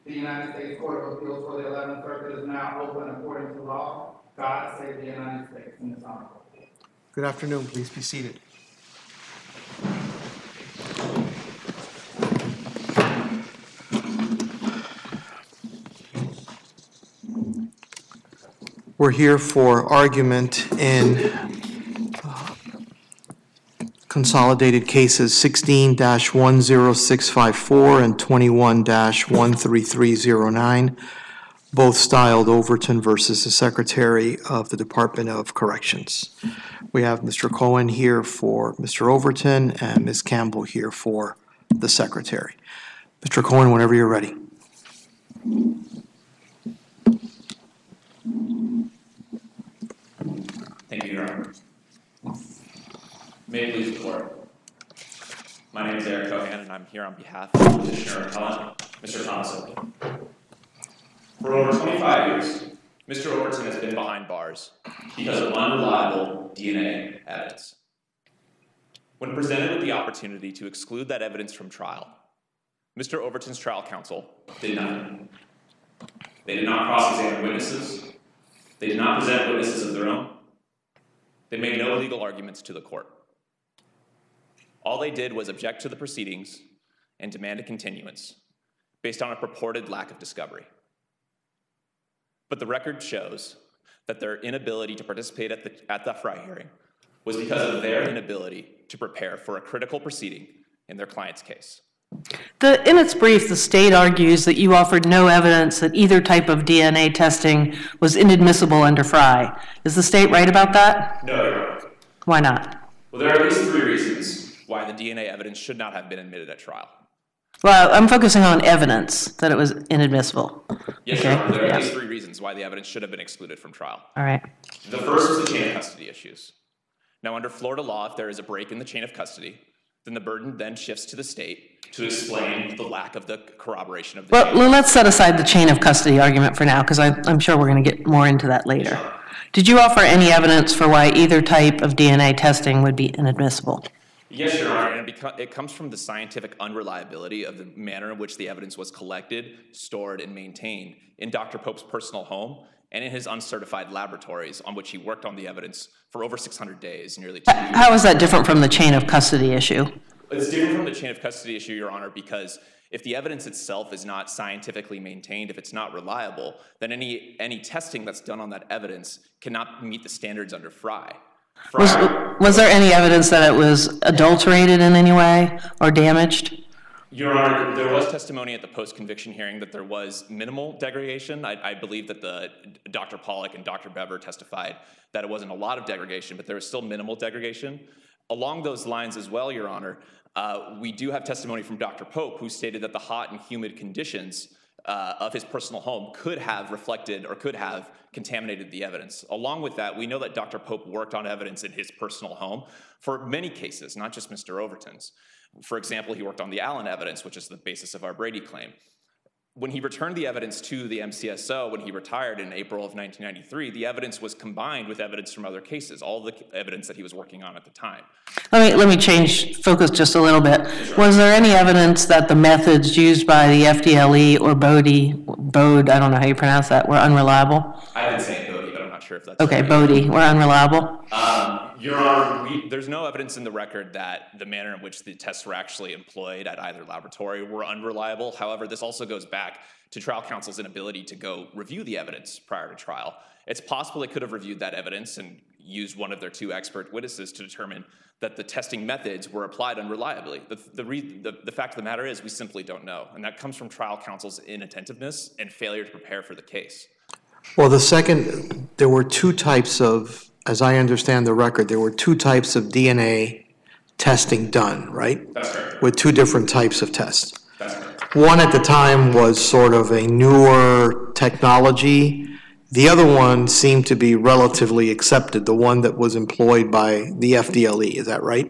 The United States Court of Appeals for the 11th Circuit is now open according to law. God save the United States and His honorable. Good afternoon. Please be seated. We're here for argument in consolidated cases 16-10654 and 21-13309, both styled Overton versus the Secretary of the Department of Corrections. We have Mr. Cohen here for Mr. Overton and Ms. Campbell here for the Secretary. Mr. Cohen, whenever you're ready. Thank you, Your Honor. May it please the Court. My name is Eric Cohen, and I'm here on behalf of the Petitioner Appellant, Mr. Thomas Overton. For over 25 years, Mr. Overton has been behind bars because of unreliable DNA evidence. When presented with the opportunity to exclude that evidence from trial, Mr. Overton's trial counsel did nothing. They did not cross-examine witnesses. They did not present witnesses of their own. They made no legal arguments to the court. All they did was object to the proceedings and demand a continuance based on a purported lack of discovery. But the record shows that their inability to participate at the Fry hearing was because of their inability to prepare for a critical proceeding in their client's case. In its brief, the state argues that you offered no evidence that either type of DNA testing was inadmissible under Fry. Is the state right about that? No, Your Honor. Why not? Well, there are at least 3 reasons why the DNA evidence should not have been admitted at trial. Well, I'm focusing on evidence that it was inadmissible. Yes, Okay. Your Honor. There are at least 3 reasons why the evidence should have been excluded from trial. All right. The first is the chain of custody issues. Now, under Florida law, if there is a break in the chain of custody, then the burden then shifts to the state to explain the lack of the corroboration of the chain. Well, let's set aside the chain of custody argument for now, because I'm sure we're going to get more into that later. Sure. Did you offer any evidence for why either type of DNA testing would be inadmissible? Yes, Your Honor, and it comes from the scientific unreliability of the manner in which the evidence was collected, stored, and maintained in Dr. Pope's personal home and in his uncertified laboratories on which he worked on the evidence for over 600 days, nearly 2 years. How is that different from the chain of custody issue? It's different from the chain of custody issue, Your Honor, because if the evidence itself is not scientifically maintained, if it's not reliable, then any testing that's done on that evidence cannot meet the standards under Fry. Was there any evidence that it was adulterated in any way or damaged? Your Honor, there was testimony at the post-conviction hearing that there was minimal degradation. I believe that Dr. Pollack and Dr. Bever testified that it wasn't a lot of degradation, but there was still minimal degradation. Along those lines as well, Your Honor, we do have testimony from Dr. Pope, who stated that the hot and humid conditions of his personal home could have reflected or could have contaminated the evidence. Along with that, we know that Dr. Pope worked on evidence in his personal home for many cases, not just Mr. Overton's. For example, he worked on the Allen evidence, which is the basis of our Brady claim. When he returned the evidence to the MCSO when he retired in April of 1993, the evidence was combined with evidence from other cases, all the evidence that he was working on at the time. Let me change focus just a little bit. Sure. Was there any evidence that the methods used by the FDLE or Bode, I don't know how you pronounce that, were unreliable? I've been saying Bode, but I'm not sure if that's okay, right. Bode were unreliable? Your Honor, there's no evidence in the record that the manner in which the tests were actually employed at either laboratory were unreliable. However, this also goes back to trial counsel's inability to go review the evidence prior to trial. It's possible they could have reviewed that evidence and used one of their 2 expert witnesses to determine that the testing methods were applied unreliably. The fact of the matter is we simply don't know, and that comes from trial counsel's inattentiveness and failure to prepare for the case. Well, there were 2 types of, as I understand the record, there were 2 types of DNA testing done, right? That's correct. With 2 different types of tests. That's correct. One at the time was sort of a newer technology. The other one seemed to be relatively accepted, the one that was employed by the FDLE. Is that right?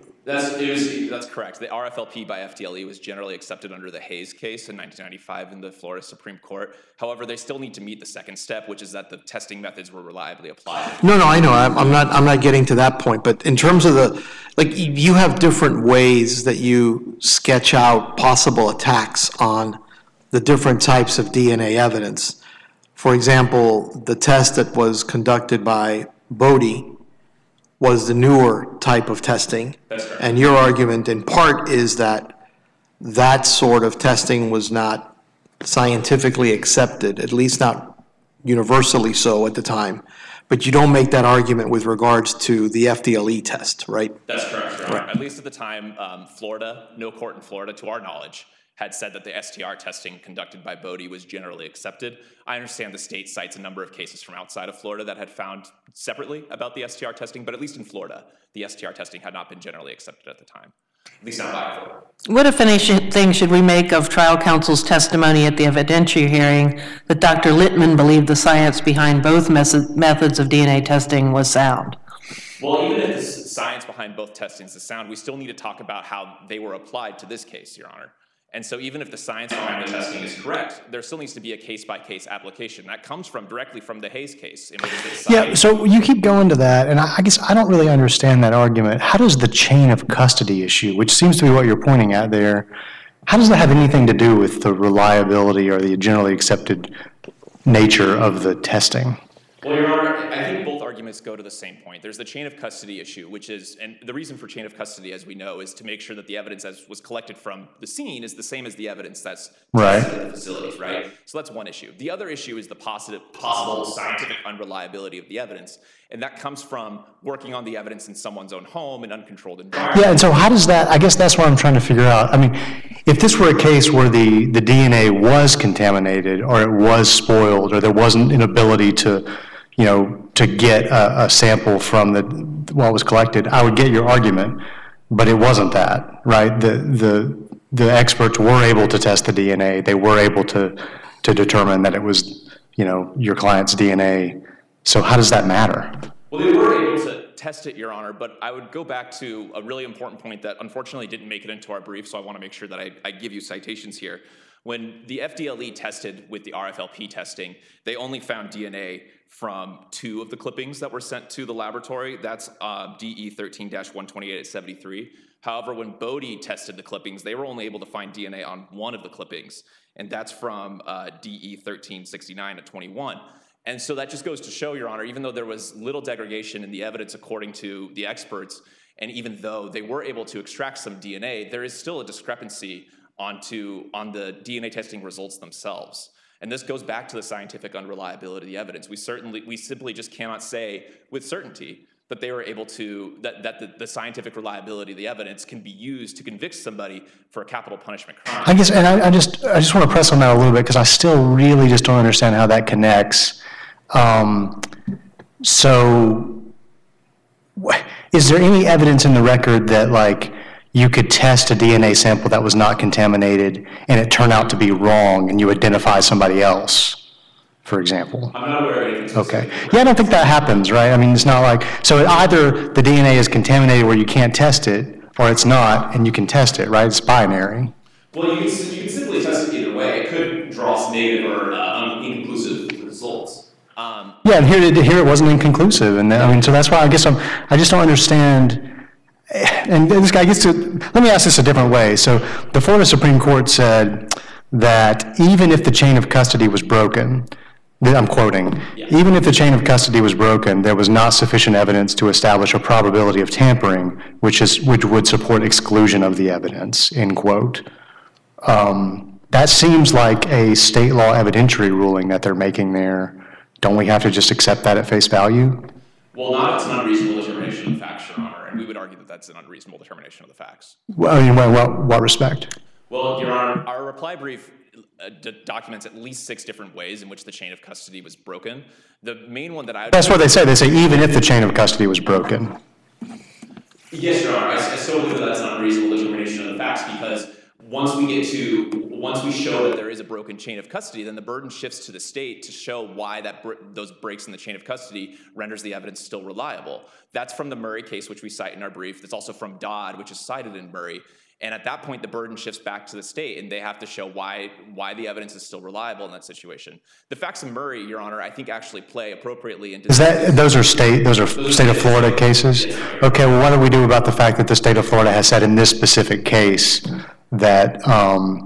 That's correct. The RFLP by FDLE was generally accepted under the Hayes case in 1995 in the Florida Supreme Court. However, they still need to meet the second step, which is that the testing methods were reliably applied. No, I know. I'm not getting to that point. But in terms of you have different ways that you sketch out possible attacks on the the different types of DNA evidence. For example, the test that was conducted by Bodie was the newer type of testing. That's correct. And your argument in part is that that sort of testing was not scientifically accepted, at least not universally so at the time. But you don't make that argument with regards to the FDLE test, right? That's correct, Your Honor. At least at the time, Florida, no court in Florida, to our knowledge, had said that the STR testing conducted by Bodie was generally accepted. I understand the state cites a number of cases from outside of Florida that had found separately about the STR testing, but at least in Florida, the STR testing had not been generally accepted at the time. At least not by Florida. What, if anything, should we make of trial counsel's testimony at the evidentiary hearing that Dr. Littman believed the science behind both methods of DNA testing was sound? Well, even if the science behind both testings is sound, we still need to talk about how they were applied to this case, Your Honor. And so even if the science behind the testing is correct, there still needs to be a case-by-case application. That comes directly from the Hayes case. In which Yeah, so you keep going to that, and I guess I don't really understand that argument. How does the chain of custody issue, which seems to be what you're pointing at there, how does that have anything to do with the reliability or the generally accepted nature of the testing? Well, Your Honor, I think both arguments go to the same point. There's the chain of custody issue, which is, and the reason for chain of custody, as we know, is to make sure that the evidence as was collected from the scene is the same as the evidence that's tested at the facilities, right? So that's one issue. The other issue is the possible scientific unreliability of the evidence, and that comes from working on the evidence in someone's own home in uncontrolled environment. Yeah, and so how does that, I guess that's what I'm trying to figure out. I mean, if this were a case where the DNA was contaminated or it was spoiled or there wasn't an ability to, you know, to get a sample from what was collected, I would get your argument, but it wasn't that, right? The experts were able to test the DNA. They were able to determine that it was, you know, your client's DNA. So how does that matter? Well, they were able to test it, Your Honor, but I would go back to a really important point that unfortunately didn't make it into our brief, so I want to make sure that I give you citations here. When the FDLE tested with the RFLP testing, they only found DNA from 2 of the clippings that were sent to the laboratory. That's DE 13-128 at 73. However, when Bodie tested the clippings, they were only able to find DNA on 1 of the clippings, and that's from DE 1369 at 21. And so that just goes to show, Your Honor, even though there was little degradation in the evidence according to the experts, and even though they were able to extract some DNA, there is still a discrepancy on the DNA testing results themselves. And this goes back to the scientific unreliability of the evidence. We simply just cannot say with certainty that they were able to, that the scientific reliability of the evidence can be used to convict somebody for a capital punishment crime. I guess, and I just want to press on that a little bit because I still really just don't understand how that connects. So is there any evidence in the record that, like, you could test a DNA sample that was not contaminated and it turned out to be wrong and you identify somebody else, for example? I'm not aware of anything. Okay. Yeah, I don't think that happens, right? I mean, it's not like, so either the DNA is contaminated where you can't test it or it's not and you can test it, right? It's binary. Well, you can simply test it either way. It could draw negative or inconclusive results. Yeah, and here it wasn't inconclusive. And I mean, so that's why I guess I just don't understand. And this guy gets to, let me ask this a different way. So the Florida Supreme Court said that even if the chain of custody was broken, I'm quoting, even if the chain of custody was broken, there was not sufficient evidence to establish a probability of tampering, which would support exclusion of the evidence, end quote. That seems like a state law evidentiary ruling that they're making there. Don't we have to just accept that at face value? Well, not if it's an unreasonable determination of the facts, Your Honor, and we would argue that that's an unreasonable determination of the facts. Well, I mean, what respect? Well, Your Honor, our reply brief documents at least 6 different ways in which the chain of custody was broken. The main one that I would... That's what they say. They say even if the chain of custody was broken. Yes, Your Honor. I still believe that that's an unreasonable determination of the facts because once we show that there is a broken chain of custody, then the burden shifts to the state to show why those breaks in the chain of custody renders the evidence still reliable. That's from the Murray case, which we cite in our brief. That's also from Dodd, which is cited in Murray. And at that point, the burden shifts back to the state, and they have to show why the evidence is still reliable in that situation. The facts in Murray, Your Honor, I think actually play appropriately into... Those are state of Florida cases? Okay, well, what do we do about the fact that the state of Florida has said in this specific case that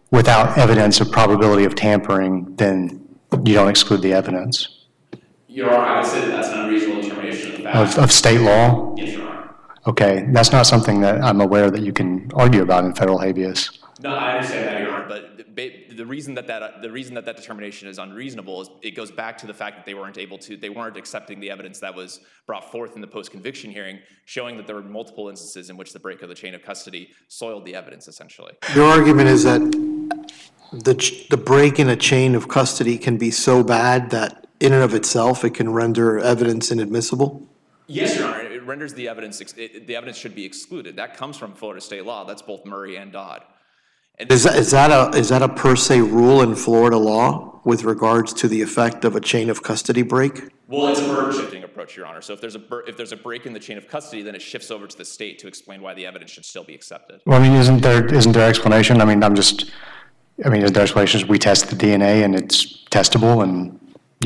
without evidence of probability of tampering, then you don't exclude the evidence Your Honor, I would say that that's an unreasonable determination of the fact. of state law? Yes, Your Honor. Okay, that's not something that I'm aware that you can argue about in federal habeas. No, I understand that, Your Honor, but the reason that determination is unreasonable is it goes back to the fact that they weren't accepting the evidence that was brought forth in the post-conviction hearing, showing that there were multiple instances in which the break of the chain of custody soiled the evidence, essentially. Your argument is that the break in a chain of custody can be so bad that in and of itself it can render evidence inadmissible? Yes, Your Honor, it renders the evidence should be excluded. That comes from Florida state law. That's both Murray and Dodd. And Is that a per se rule in Florida law with regards to the effect of a chain of custody break? Well, it's a burden shifting approach, Your Honor. So if there's a break in the chain of custody, then it shifts over to the state to explain why the evidence should still be accepted. Well, I mean, isn't there explanation? Isn't there explanations? We test the DNA and it's testable and,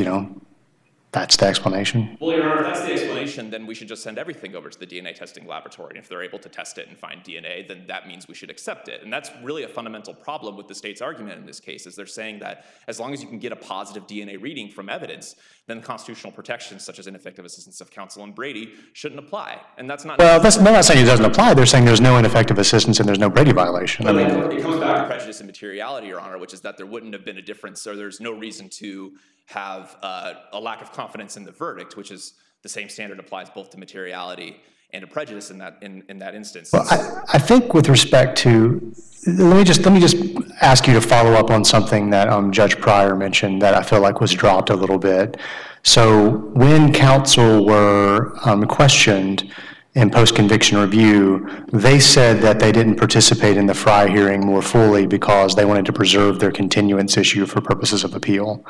that's the explanation? Well, Your Honor, if that's the explanation, then we should just send everything over to the DNA testing laboratory. And if they're able to test it and find DNA, then that means we should accept it. And that's really a fundamental problem with the state's argument in this case, is they're saying that as long as you can get a positive DNA reading from evidence, then constitutional protections such as ineffective assistance of counsel and Brady shouldn't apply. And that's not... Well, they're not saying it doesn't apply. They're saying there's no ineffective assistance and there's no Brady violation. But it comes back to prejudice and materiality, Your Honor, which is that there wouldn't have been a difference, or there's no reason to have a lack of confidence in the verdict, which is the same standard applies both to materiality and to prejudice in that instance. Well, I think with respect to, let me just ask you to follow up on something that Judge Pryor mentioned that I feel like was dropped a little bit. So when counsel were questioned in post-conviction review, they said that they didn't participate in the Fry hearing more fully because they wanted to preserve their continuance issue for purposes of appeal.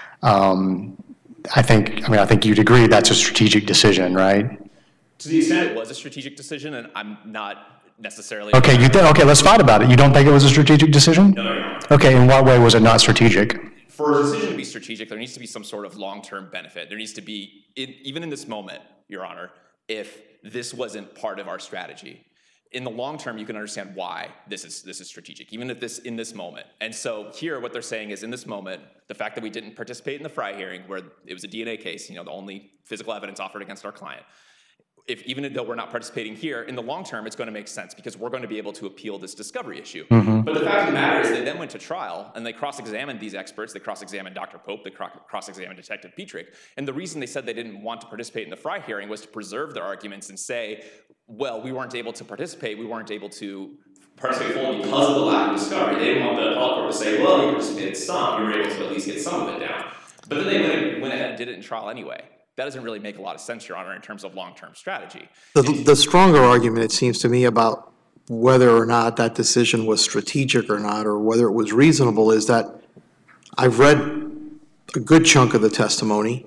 I think you'd agree that's a strategic decision, right? To the extent it was a strategic decision, and I'm not necessarily... Okay, let's fight about it. You don't think it was a strategic decision? No. Okay, in what way was it not strategic? For a decision to be strategic, there needs to be some sort of long-term benefit. There needs to be, even in this moment, Your Honor, if this wasn't part of our strategy. In the long term, you can understand why this is strategic, even if in this moment. And so here, what they're saying is, in this moment, the fact that we didn't participate in the Fry hearing, where it was a DNA case, the only physical evidence offered against our client, even though we're not participating here, in the long term, it's going to make sense because we're going to be able to appeal this discovery issue. Mm-hmm. But the fact of the matter is they then went to trial and they cross-examined these experts. They cross-examined Dr. Pope. They cross-examined Detective Petrick. And the reason they said they didn't want to participate in the Fry hearing was to preserve their arguments and say, well, we weren't able to participate. We weren't able to participate fully because of the lack of discovery. They didn't want the appellate court to say, well, you participated some. You were able to at least get some of it down. But then they went ahead and did it in trial anyway. That doesn't really make a lot of sense, Your Honor, in terms of long-term strategy. The stronger argument, it seems to me, about whether or not that decision was strategic or not, or whether it was reasonable, is that I've read a good chunk of the testimony.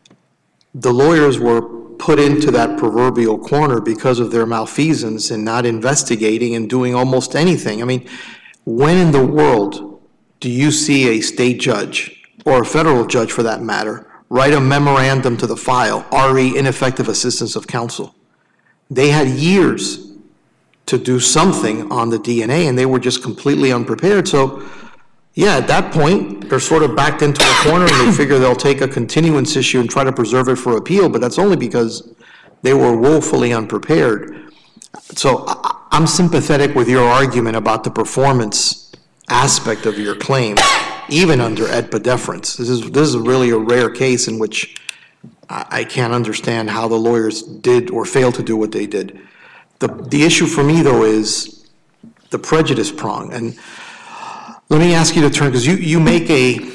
The lawyers were put into that proverbial corner because of their malfeasance in not investigating and doing almost anything. I mean, when in the world do you see a state judge, or a federal judge for that matter, write a memorandum to the file, RE, ineffective assistance of counsel? They had years to do something on the DNA, and they were just completely unprepared. So, yeah, at that point, they're sort of backed into a corner, and they figure they'll take a continuance issue and try to preserve it for appeal, but that's only because they were woefully unprepared. So I'm sympathetic with your argument about the performance aspect of your claim, even under AEDPA deference. This is really a rare case in which I can't understand how the lawyers did or failed to do what they did. The issue for me, though, is the prejudice prong. And let me ask you to turn, because you make this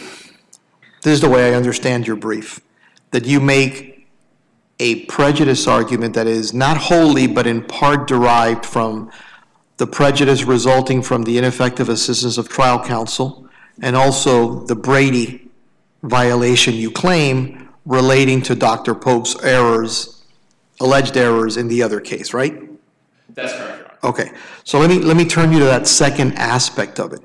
is the way I understand your brief, that you make a prejudice argument that is not wholly but in part derived from the prejudice resulting from the ineffective assistance of trial counsel, and also the Brady violation you claim relating to Dr. Pope's alleged errors in the other case, right? That's correct, Your Honor. Okay, so let me turn you to that second aspect of it.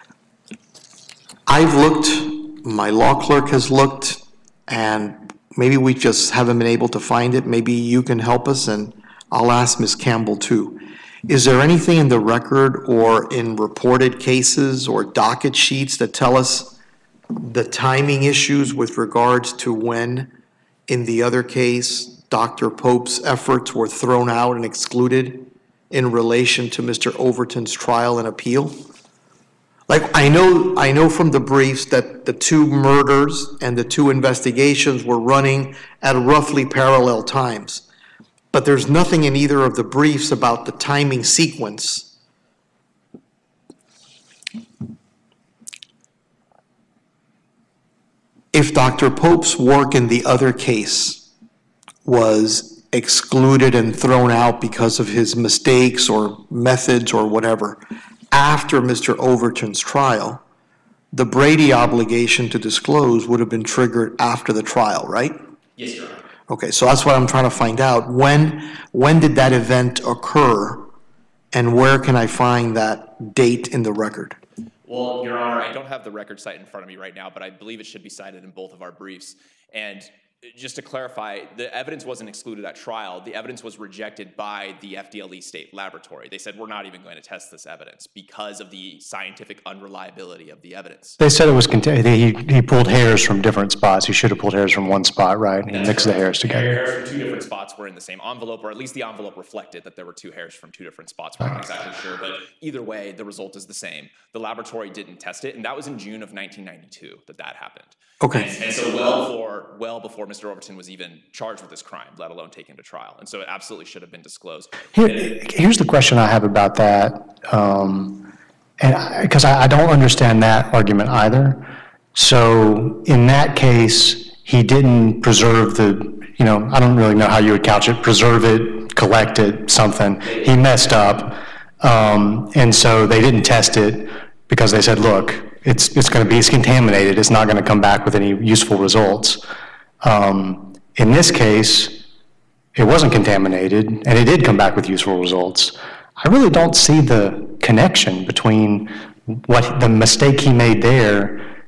I've looked, my law clerk has looked, and maybe we just haven't been able to find it. Maybe you can help us, and I'll ask Ms. Campbell too. Is there anything in the record or in reported cases or docket sheets that tell us the timing issues with regards to when, in the other case, Dr. Pope's efforts were thrown out and excluded in relation to Mr. Overton's trial and appeal? Like, I know from the briefs that the two murders and the two investigations were running at roughly parallel times. But there's nothing in either of the briefs about the timing sequence. If Dr. Pope's work in the other case was excluded and thrown out because of his mistakes or methods or whatever, after Mr. Overton's trial, the Brady obligation to disclose would have been triggered after the trial, right? Yes, Your Honor. Okay, so that's what I'm trying to find out. When did that event occur, and where can I find that date in the record? Well, Your Honor, I don't have the record cite in front of me right now, but I believe it should be cited in both of our briefs. And just to clarify, the evidence wasn't excluded at trial. The evidence was rejected by the FDLE state laboratory. They said, we're not even going to test this evidence because of the scientific unreliability of the evidence. They said it was, he pulled hairs from different spots. He should have pulled hairs from one spot, right? And he mixed the hairs together. Hairs from two different spots were in the same envelope, or at least the envelope reflected that there were two hairs from two different spots. We're not exactly sure, but either way, the result is the same. The laboratory didn't test it, and that was in June of 1992 that happened. Okay. And so well before Mr. Overton was even charged with this crime, let alone taken to trial. And so it absolutely should have been disclosed. Here's the question I have about that, because I don't understand that argument either. So in that case, he didn't preserve I don't really know how you would couch it, preserve it, collect it, something. He messed up, and so they didn't test it because they said, look, it's contaminated. It's not going to come back with any useful results. In this case, it wasn't contaminated, and it did come back with useful results. I really don't see the connection between what the mistake he made there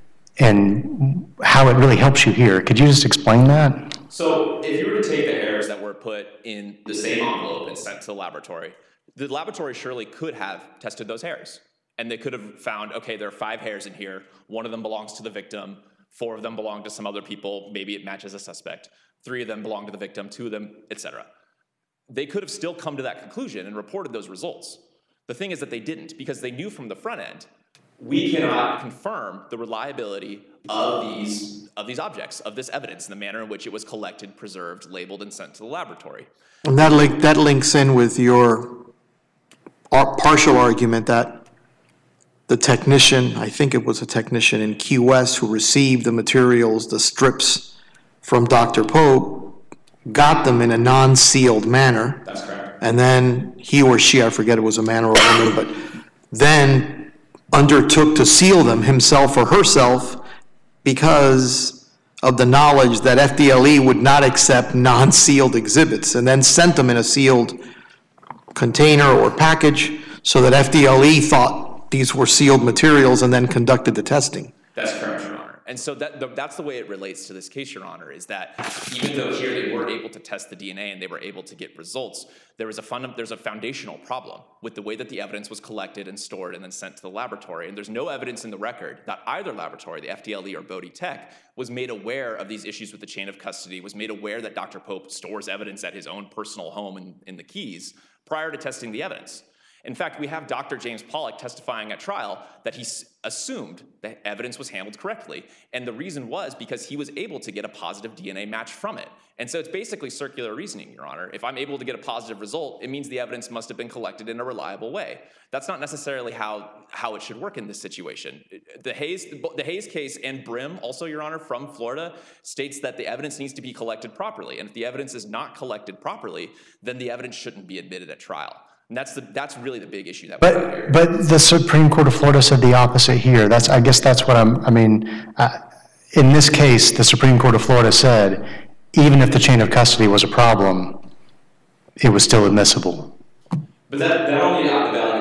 and how it really helps you here. Could you just explain that? So if you were to take the hairs that were put in the same envelope and sent to the laboratory surely could have tested those hairs. And they could have found, okay, there are 5 hairs in here. 1 of them belongs to the victim. 4 of them belong to some other people. Maybe it matches a suspect. 3 of them belong to the victim. 2 of them, etc. They could have still come to that conclusion and reported those results. The thing is that they didn't, because they knew from the front end, we cannot confirm the reliability of these objects, of this evidence, in the manner in which it was collected, preserved, labeled, and sent to the laboratory. And that links in with your partial argument that the technician, I think it was a technician in Key West who received the materials, the strips from Dr. Pope, got them in a non-sealed manner. That's correct. And then he or she, I forget it was a man or a woman, but then undertook to seal them himself or herself because of the knowledge that FDLE would not accept non-sealed exhibits, and then sent them in a sealed container or package so that FDLE thought these were sealed materials and then conducted the testing. That's correct, Your Honor. And so that's the way it relates to this case, Your Honor, is that even though here they were able to test the DNA and they were able to get results, there's a foundational problem with the way that the evidence was collected and stored and then sent to the laboratory. And there's no evidence in the record that either laboratory, the FDLE or Bodie Tech, was made aware of these issues with the chain of custody, was made aware that Dr. Pope stores evidence at his own personal home in the Keys prior to testing the evidence. In fact, we have Dr. James Pollack testifying at trial that he assumed that evidence was handled correctly. And the reason was because he was able to get a positive DNA match from it. And so it's basically circular reasoning, Your Honor. If I'm able to get a positive result, it means the evidence must have been collected in a reliable way. That's not necessarily how it should work in this situation. The Hayes case and Brim, also, Your Honor, from Florida, states that the evidence needs to be collected properly. And if the evidence is not collected properly, then the evidence shouldn't be admitted at trial. And that's really the big issue that we have here. But the Supreme Court of Florida said the opposite here. I guess that's what in this case, the Supreme Court of Florida said, even if the chain of custody was a problem, it was still admissible. But that only evaluates the chain of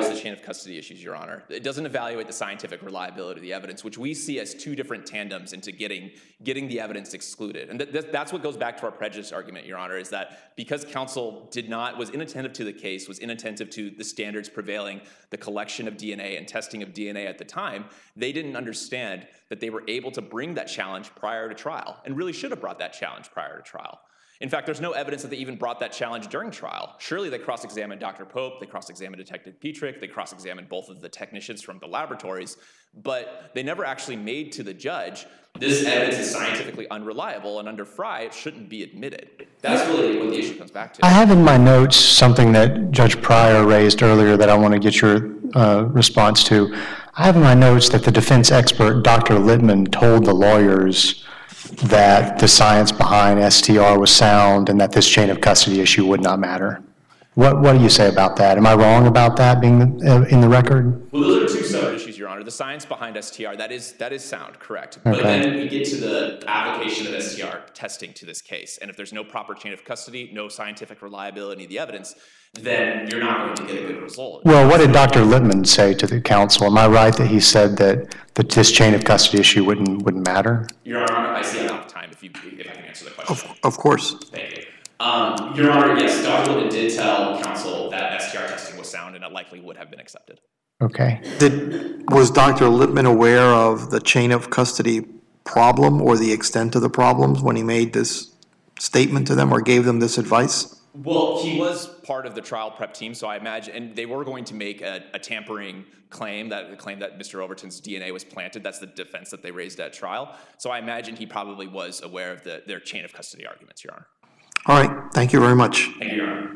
custody issues, Your Honor. It doesn't evaluate the scientific reliability of the evidence, which we see as two different tandems into getting the evidence excluded. And that's what goes back to our prejudice argument, Your Honor, is that because counsel was inattentive to the case, was inattentive to the standards prevailing, the collection of DNA and testing of DNA at the time, they didn't understand that they were able to bring that challenge prior to trial, and really should have brought that challenge prior to trial. In fact, there's no evidence that they even brought that challenge during trial. Surely they cross-examined Dr. Pope, they cross-examined Detective Petrick, they cross-examined both of the technicians from the laboratories, but they never actually made to the judge, this evidence is scientifically unreliable, and under Frye, it shouldn't be admitted. That's really what the issue comes back to. I have in my notes something that Judge Pryor raised earlier that I want to get your response to. I have in my notes that the defense expert, Dr. Littman, told the lawyers that the science behind STR was sound and that this chain of custody issue would not matter. What do you say about that? Am I wrong about that being in the record? Well, those are two separate issues, Your Honor. The science behind STR, that is sound, correct. But then we get to the application of STR testing to this case. And if there's no proper chain of custody, no scientific reliability of the evidence, then you're not going to get a good result. Well, what did Dr. Littman say to the counsel? Am I right that he said that this chain of custody issue wouldn't matter? Your Honor, I see I'm out of time if I can answer the question. Of course. Thank you. Your Honor, yes, Dr. Littman did tell counsel that STR testing was sound and it likely would have been accepted. Okay. Was Dr. Littman aware of the chain of custody problem or the extent of the problems when he made this statement to them or gave them this advice? Well, he was part of the trial prep team, so I imagine, and they were going to make a tampering claim, that Mr. Overton's DNA was planted. That's the defense that they raised at trial. So I imagine he probably was aware of their chain of custody arguments, Your Honor. All right. Thank you very much. Thank you, Your Honor.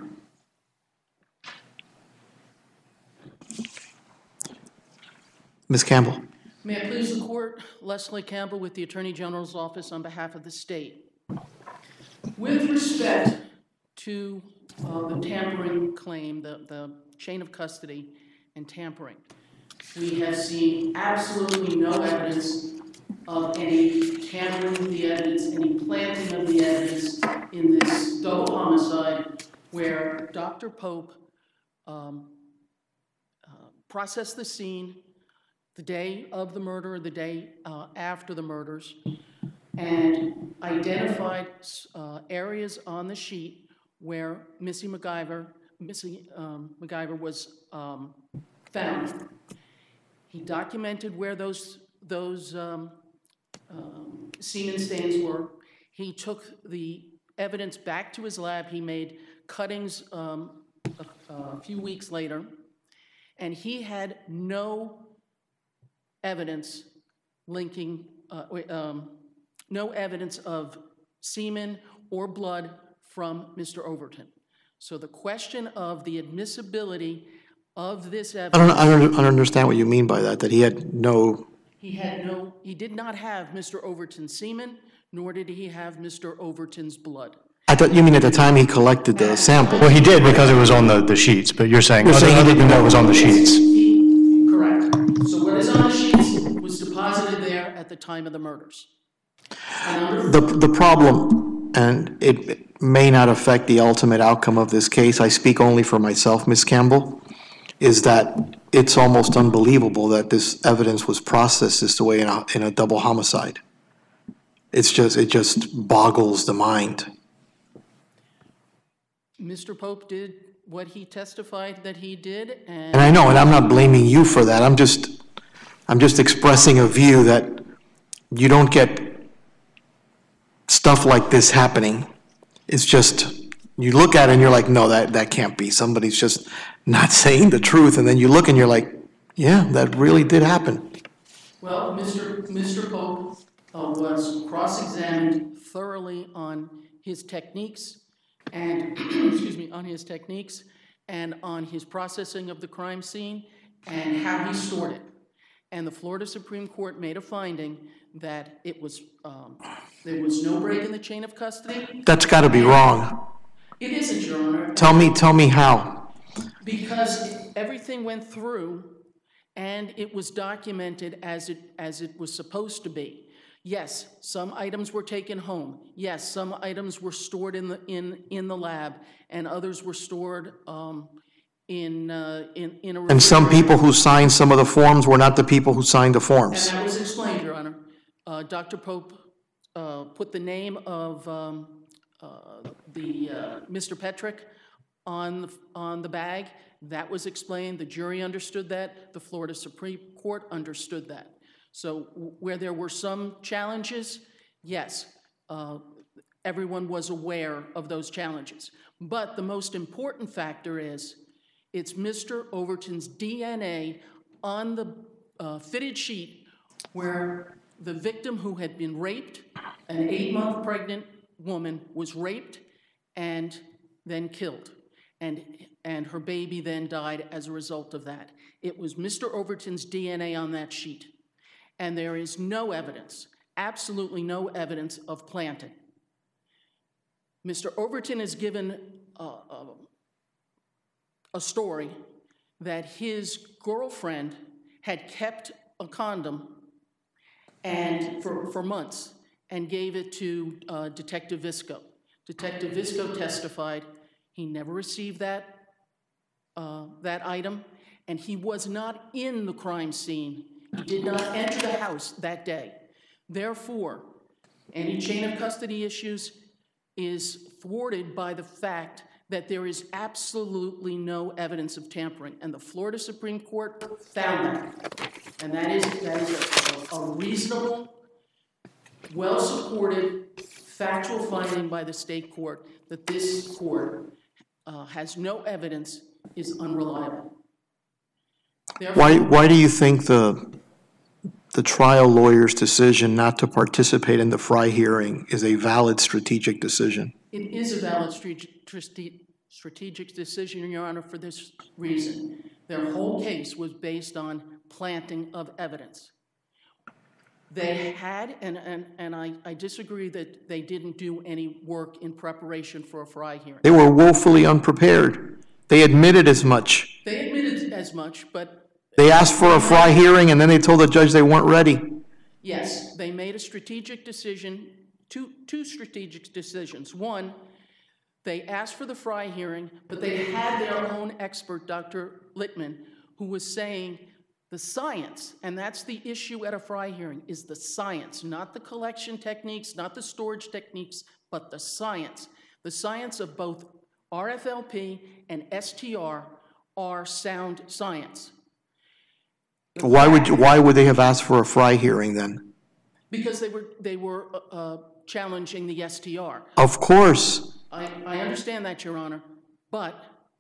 Ms. Campbell. May it please the court, Leslie Campbell with the Attorney General's Office on behalf of the state. With respect to the tampering claim, the chain of custody and tampering, we have seen absolutely no evidence of any tampering of the evidence, any planting of the evidence in this double homicide where Dr. Pope processed the scene the day of the murder, the day after the murders, and identified areas on the sheet where Missy MacGyver was found. He documented where those semen stains were. He took the evidence back to his lab. He made cuttings a few weeks later, and he had no evidence linking, no evidence of semen or blood from Mr. Overton. So the question of the admissibility of this evidence... I don't understand what you mean by that he had no... He did not have Mr. Overton's semen, nor did he have Mr. Overton's blood. I thought you mean at the time he collected the sample. Well, he did because it was on the sheets, but you're saying he didn't know it was on the sheets. Correct. So what is on the sheets was deposited there at the time of the murders. The problem, and it may not affect the ultimate outcome of this case, I speak only for myself, Ms. Campbell, is that it's almost unbelievable that this evidence was processed this way in a double homicide. It just boggles the mind. Mr. Pope did what he testified that he did, and I know, and I'm not blaming you for that. I'm just expressing a view that you don't get stuff like this happening. It's just, you look at it and you're like, no, that can't be. Somebody's just not saying the truth. And then you look and you're like, yeah, that really did happen. Well, Mr. Pope was cross-examined thoroughly on his techniques and, on his processing of the crime scene and how he stored it. And the Florida Supreme Court made a finding that it was there was no break in the chain of custody. That's got to be wrong. It isn't, Your Honor. Tell me how. Because everything went through, and it was documented as it was supposed to be. Yes, some items were taken home. Yes, some items were stored in the lab, and others were stored in a. And some people who signed some of the forms were not the people who signed the And forms. that was explained, Your Honor. Dr. Pope put the name of Mr. Petrick on the bag. That was explained. The jury understood that. The Florida Supreme Court understood that. So where there were some challenges, yes, everyone was aware of those challenges. But the most important factor is it's Mr. Overton's DNA on the fitted sheet where the victim who had been raped, an 8-month pregnant woman, was raped and then killed. And her baby then died as a result of that. It was Mr. Overton's DNA on that sheet. And there is no evidence, absolutely no evidence of planting. Mr. Overton is given a story that his girlfriend had kept a condom and for months and gave it to Detective Visco. Detective Visco testified he never received that item, and he was not in the crime scene. He did not enter the house that day. Therefore, any chain of custody issues is thwarted by the fact that there is absolutely no evidence of tampering, and the Florida Supreme Court found that. And that is a reasonable, well-supported, factual finding by the state court that this court has no evidence is unreliable. Therefore, Why do you think the trial lawyer's decision not to participate in the Fry hearing is a valid strategic decision? it is a valid strategic decision, Your Honor, for this reason. Their whole case was based on planting of evidence. They had, and I disagree that they didn't do any work in preparation for a Fry hearing. They were woefully unprepared. They admitted as much. They admitted as much, but They asked for a Fry hearing, and then they told the judge they weren't ready. yes, they made a strategic decision, two strategic decisions. One, they asked for the Fry hearing, but they had their own expert, Dr. Littman, who was saying the science, and that's the issue at a Fry hearing, is the science, not the collection techniques, not the storage techniques, but the science. The science of both RFLP and STR are sound science. Why would they have asked for a Fry hearing then? Because they were challenging the STR. Of course. I understand that, Your Honor, but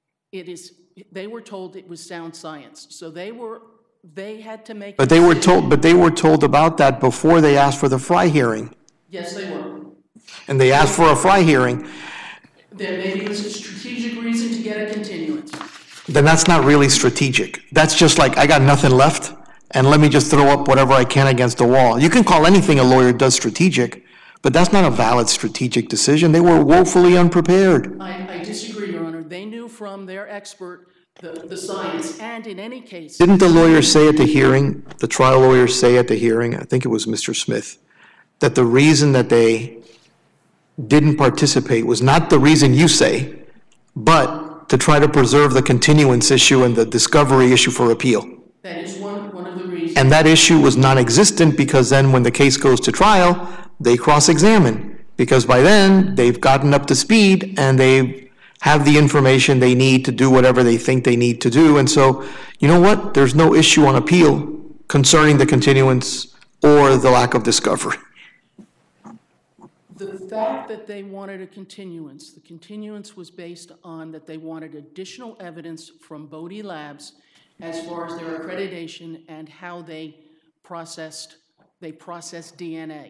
they were told it was sound science. So they had to make. But they were told about that before they asked for the Fry hearing. Yes, they were. And they asked for a Fry hearing. There maybe was a strategic reason to get a continuance. Then that's not really strategic. That's just like, I got nothing left, and let me just throw up whatever I can against the wall. You can call anything a lawyer does strategic, but that's not a valid strategic decision. They were woefully unprepared. I disagree, Your Honor. They knew from their expert the science, and in any case. Didn't the lawyer say at the hearing, the trial lawyer say at the hearing, I think it was Mr. Smith, that the reason that they didn't participate was not the reason you say, but to try to preserve the continuance issue and the discovery issue for appeal. That is one of the reasons. And that issue was non-existent because then when the case goes to trial, they cross-examine. Because by then, they've gotten up to speed and they have the information they need to do whatever they think they need to do. And so, you know what? There's no issue on appeal concerning the continuance or the lack of discovery. The fact that they wanted a continuance, the continuance was based on that they wanted additional evidence from Bodie Labs as far as their accreditation and how they processed DNA.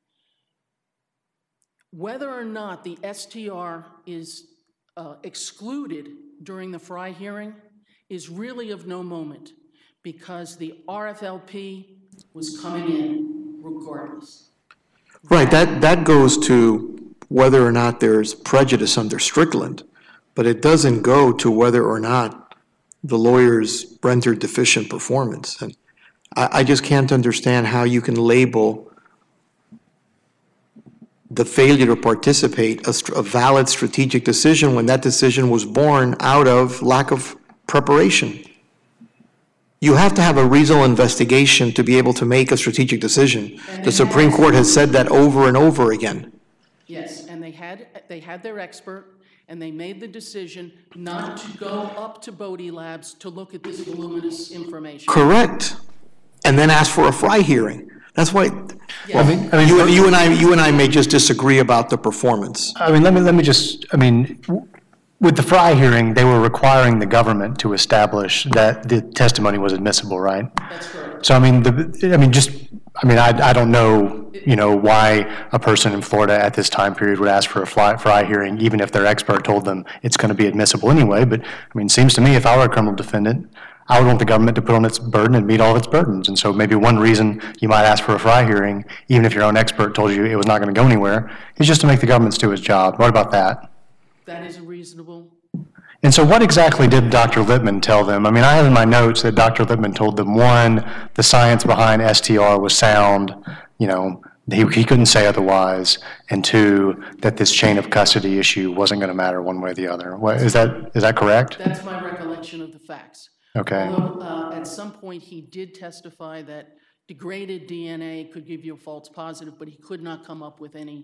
Whether or not the STR is excluded during the Fry hearing is really of no moment because the RFLP was coming in regardless. Right, that goes to whether or not there's prejudice under Strickland, but it doesn't go to whether or not the lawyers rendered deficient performance. And I just can't understand how you can label the failure to participate a valid strategic decision when that decision was born out of lack of preparation. You have to have a reasonable investigation to be able to make a strategic decision. The Supreme Court has said that over and over again. Yes, and they had their expert, and they made the decision not to go up to Bodie Labs to look at this voluminous information. Correct. And then ask for a Fry hearing. That's why, Yes. you and I may just disagree about the performance. I mean, let me just, with the Fry hearing, they were requiring the government to establish that the testimony was admissible, right? That's correct. So, I don't know, why a person in Florida at this time period would ask for a Fry hearing, even if their expert told them it's going to be admissible anyway. But, it seems to me if I were a criminal defendant, I would want the government to put on its burden and meet all of its burdens. And so maybe one reason you might ask for a Fry hearing, even if your own expert told you it was not going to go anywhere, is just to make the government do its job. What about that? That is a reasonable. And so what exactly did Dr. Lippman tell them? I have in my notes that Dr. Lippman told them, one, the science behind STR was sound, he couldn't say otherwise, and two, that this chain of custody issue wasn't going to matter one way or the other. Is that correct? That's my recollection of the facts. Okay. Although at some point he did testify that degraded DNA could give you a false positive, but he could not come up with any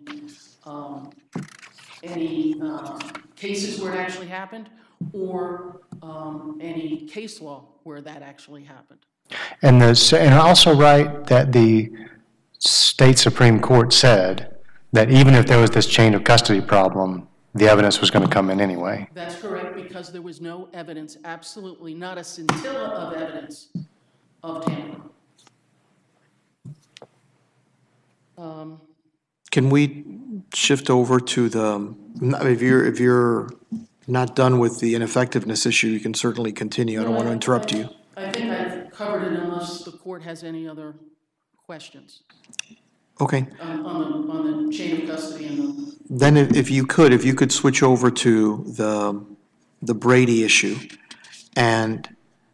cases where it actually happened or any case law where that actually happened. And also right that the state Supreme Court said that even if there was this chain of custody problem, the evidence was going to come in anyway. That's correct, because there was no evidence, absolutely not a scintilla of evidence of tampering. Can we shift over to if you're not done with the ineffectiveness issue, you can certainly continue. I don't want to interrupt you. I think I've covered it unless the court has any other questions Okay. on the chain of custody and the. Then if you could switch over to the Brady issue. And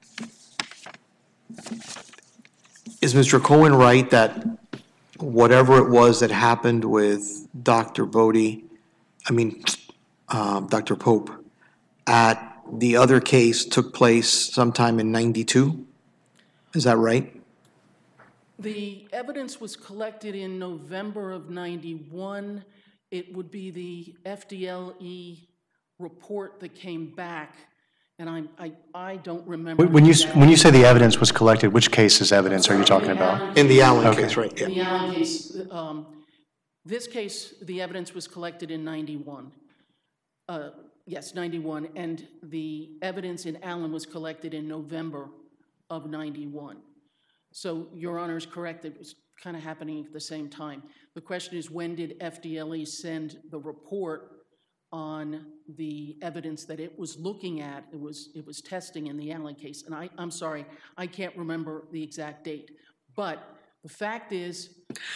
is Mr. Cohen right that whatever it was that happened with Dr. Dr. Pope at the other case took place sometime in 92? Is that right? The evidence was collected in November of 91. It would be the FDLE report that came back, and I don't remember. When you say the evidence was collected, which case's evidence are you talking about? In the Allen case, right? In the Allen case, this case, the evidence was collected in 91. Yes, 91, and the evidence in Allen was collected in November of 91. So Your Honor is correct, it was kind of happening at the same time. The question is, when did FDLE send the report on the evidence that it was looking at, it was testing in the Allen case? And I'm sorry, I can't remember the exact date. But the fact is,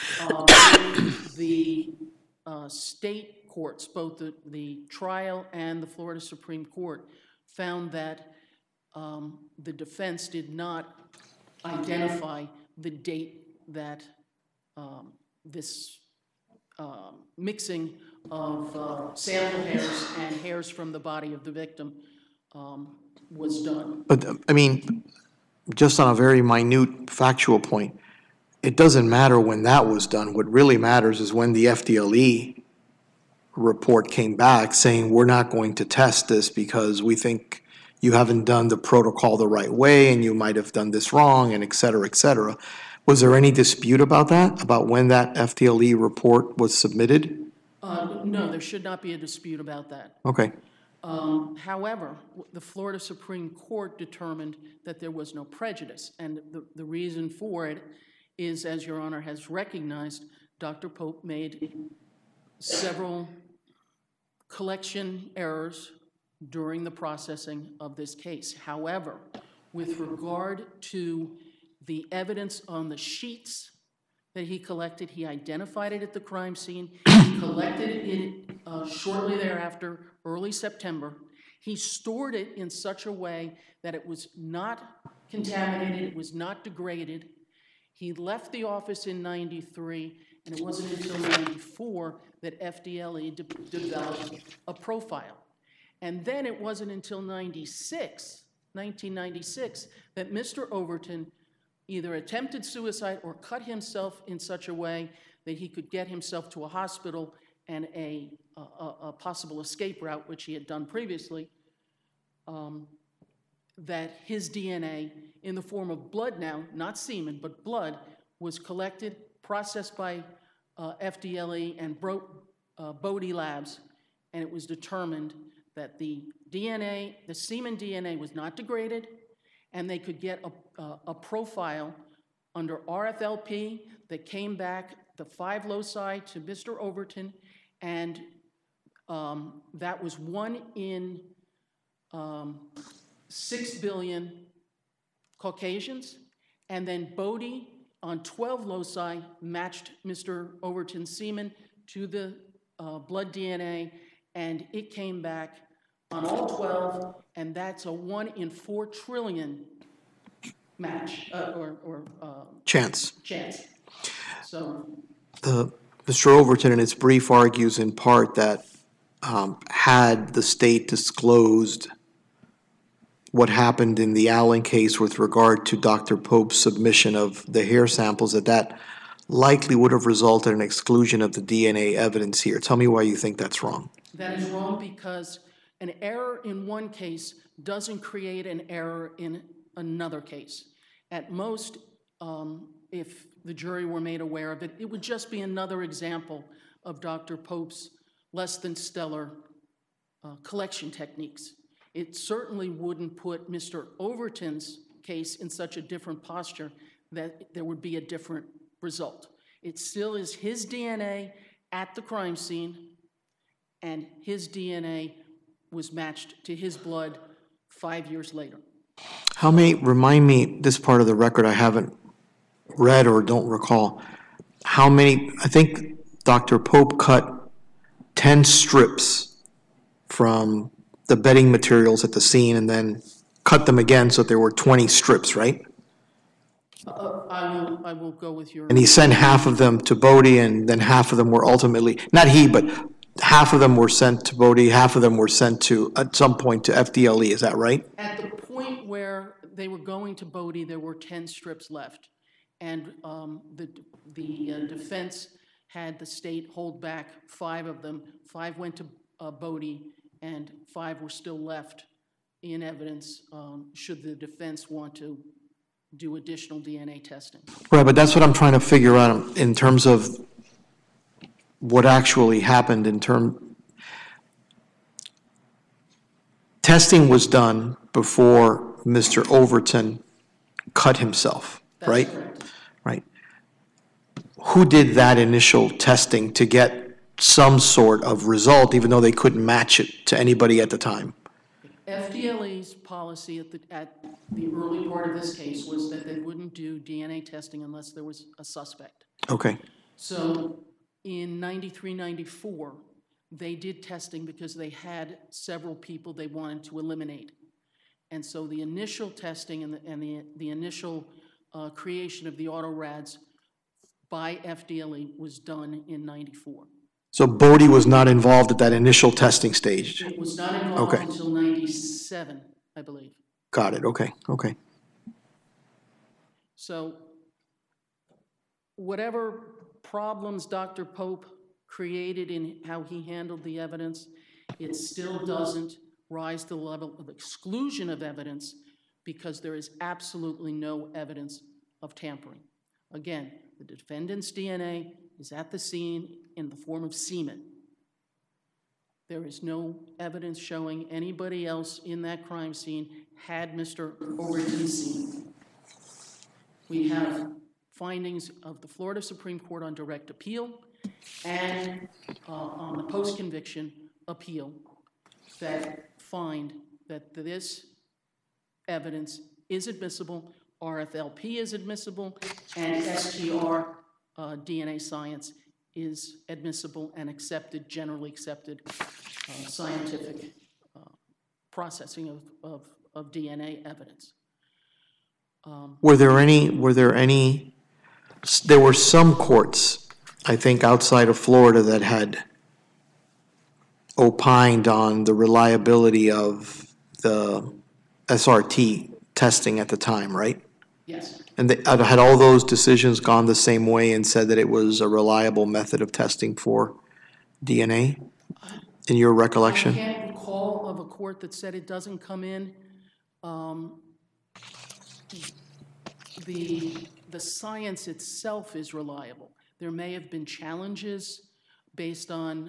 the state courts, both the trial and the Florida Supreme Court, found that the defense did not identify the date that this mixing of sample hairs and hairs from the body of the victim was done. But, just on a very minute factual point, it doesn't matter when that was done. What really matters is when the FDLE report came back saying, we're not going to test this because we think you haven't done the protocol the right way and you might have done this wrong, and et cetera, et cetera. Was there any dispute about that, about when that FDLE report was submitted? No, there should not be a dispute about that. Okay. However, the Florida Supreme Court determined that there was no prejudice, and the reason for it is, as Your Honor has recognized, Dr. Pope made several collection errors during the processing of this case. However, with regard to the evidence on the sheets that he collected, he identified it at the crime scene, he collected it shortly thereafter, early September. He stored it in such a way that it was not contaminated, it was not degraded. He left the office in 93, and it wasn't until 94 that FDLE developed a profile. And then it wasn't until 96 1996 that Mr. Overton either attempted suicide or cut himself in such a way that he could get himself to a hospital and a possible escape route, which he had done previously, that his DNA, in the form of blood now, not semen, but blood, was collected, processed by FDLE and Bodie Labs, and it was determined that the DNA, the semen DNA, was not degraded, and they could get a profile under RFLP that came back, the 5 loci to Mr. Overton, and that was 1 in 6 billion Caucasians, and then Bodie on 12 loci matched Mr. Overton's semen to the blood DNA, and it came back on all 12, and that's a 1 in 4 trillion match, Chance. chance. So, Mr. Overton in its brief argues in part that had the state disclosed what happened in the Allen case with regard to Dr. Pope's submission of the hair samples, that likely would have resulted in exclusion of the DNA evidence here. Tell me why you think that's wrong. that is wrong because an error in one case doesn't create an error in another case. At most, if the jury were made aware of it, it would just be another example of Dr. Pope's less than stellar collection techniques. It certainly wouldn't put Mr. Overton's case in such a different posture that there would be a different result. It still is his DNA at the crime scene, and his DNA was matched to his blood 5 years later. Remind me, this part of the record I haven't read or don't recall, how many, I think Dr. Pope cut 10 strips from the bedding materials at the scene and then cut them again so there were 20 strips, right? I will go with your... And he sent half of them to Bodie, and then half of them were ultimately, not he, but half of them were sent to Bodie, half of them were sent to, at some point, to FDLE, is that right? At the point where they were going to Bodie, there were 10 strips left. And the defense had the state hold back 5 of them. 5 went to Bodie, and 5 were still left in evidence should the defense want to do additional DNA testing. Right, but that's what I'm trying to figure out in terms of what actually happened testing was done before Mr. Overton cut himself, right? That's correct. Right. Who did that initial testing to get some sort of result, even though they couldn't match it to anybody at the time? FDLE's policy at the early part of this case was that they wouldn't do DNA testing unless there was a suspect. Okay. So in 93, 94, they did testing because they had several people they wanted to eliminate. And so the initial testing and the initial creation of the autorads by FDLE was done in 94. So Bodie was not involved at that initial testing stage? It was not involved Okay. until 97, I believe. Got it, okay. So whatever problems Dr. Pope created in how he handled the evidence, it still doesn't rise to the level of exclusion of evidence because there is absolutely no evidence of tampering. Again, the defendant's DNA is at the scene in the form of semen. There is no evidence showing anybody else in that crime scene had Mr. Overton's semen. We have findings of the Florida Supreme Court on direct appeal and on the post-conviction appeal that find that this evidence is admissible, RFLP is admissible, and STR DNA science is admissible and accepted, generally accepted scientific processing of DNA evidence. There were some courts, I think, outside of Florida that had opined on the reliability of the SRT testing at the time, right? Yes. And had all those decisions gone the same way and said that it was a reliable method of testing for DNA, in your I recollection? can't recall of a court that said it doesn't come in. The science itself is reliable. There may have been challenges based on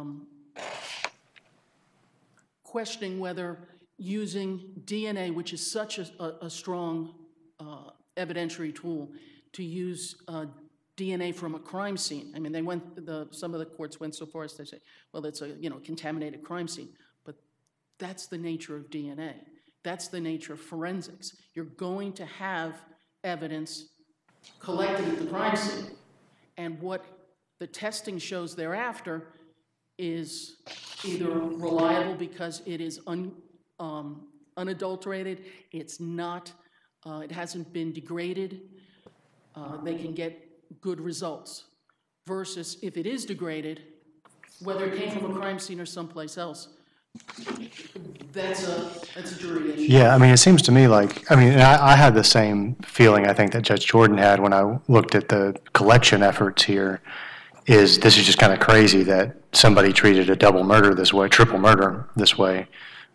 questioning whether using DNA, which is such a strong evidentiary tool, to use DNA from a crime scene. I mean, some of the courts went so far as to say, well, it's a contaminated crime scene, but that's the nature of DNA. That's the nature of forensics. You're going to have evidence collected at the crime scene, and what the testing shows thereafter is either reliable because it is unadulterated, it's not, it hasn't been degraded, they can get good results, versus if it is degraded, whether it came from a crime scene or someplace else, that's a jury issue. Yeah, I mean, it seems to me like, and I had the same feeling I think that Judge Jordan had when I looked at the collection efforts here, this is just kind of crazy that somebody treated a double murder this way, triple murder this way.